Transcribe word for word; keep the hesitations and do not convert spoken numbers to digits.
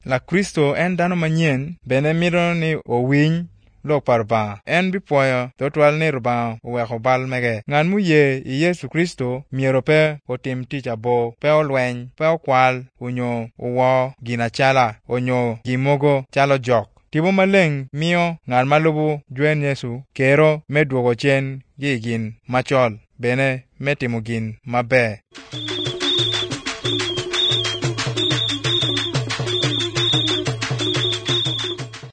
La Kristo en dano manyen bene mito ni owiny lok par Rubanga. En bipwoyo thotwal ni Rubanga oweko bal mege. Ngat muye i Yesu Kristo myero pe otim tic abo, pe olweny, pe okwal, onyo owo gin acala, onyo gimogo calo jok. Tipo maleng mio ngat malubo jwen Yesu kero me dwogo cen gi gin macol, bene me timo gin maber.